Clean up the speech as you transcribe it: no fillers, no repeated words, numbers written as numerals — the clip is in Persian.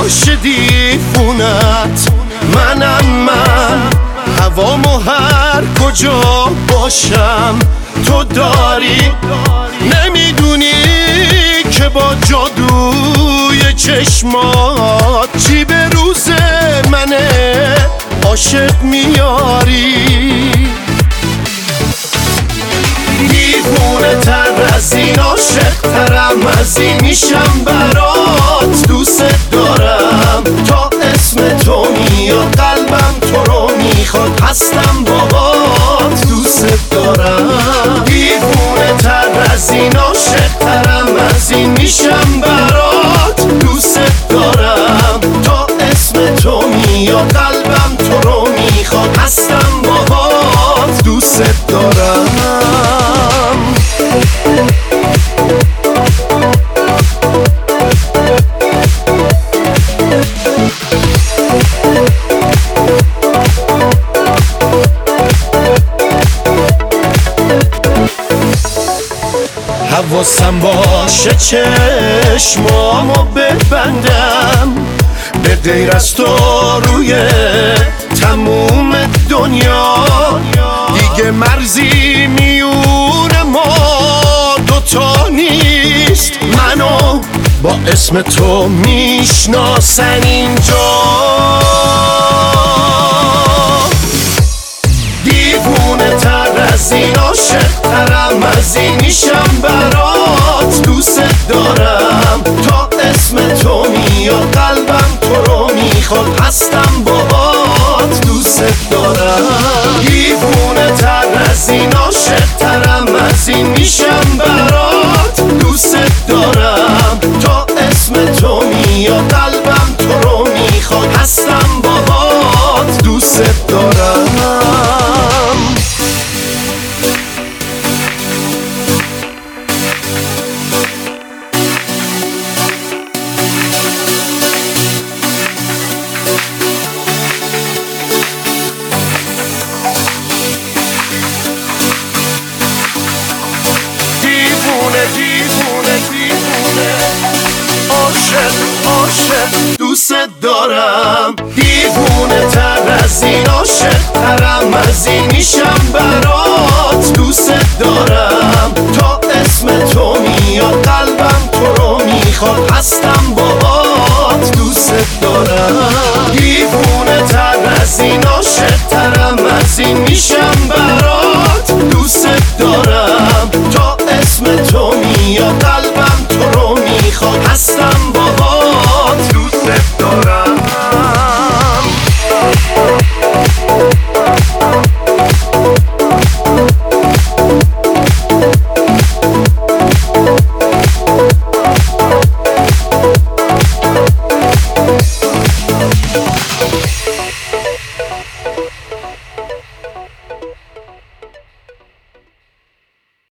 باش دیوونت، منم من، هوامو هر کجا باشم تو داری. نمیدونی که با جادوی چشمات چی به روز منه عاشق میاری. دیوونه تر از این، عاشق ترم از این، میشم برات، دوست دارم تا اسم تو میاد قلبم تو رو میخواد، هستم باهات دوست دارم. دیوونه تر از این، عاشق ترم از این، میشم برات، دوست دارم تا اسم تو میاد قلبم تو رو میخواد، هستم باهات دوست دارم. حواسم باشه چشمامو ببندم، به غیر از تو روی تموم دنیا دیگه مرزی میون ما دوتا نیست. منو با اسم تو میشناسن اینجا. دیوونه تر از این، عاشق ترم از این، میشم برات، دوست دارم تا اسم تو میاد قلبم تو رو میخواد، هستم باهات دوست دارم. دیوونه تر از این، عاشق ترم از این، میشم برات، دوست دارم تا اسم تو میاد قلبم تو رو میخواد، هستم باهات دوست دارم. عاشق دوست دارم. دیوونه تر از این، عاشق ترم از این، میشم برات، دوست دارم تا اسم تو میاد قلبم تو رو میخواد، هستم باهات دوست دارم. دیوونه تر از این، عاشق ترم از این، میشم برات، دوست دارم تا اسم تو میاد قلبم تو رو میخواد، هستم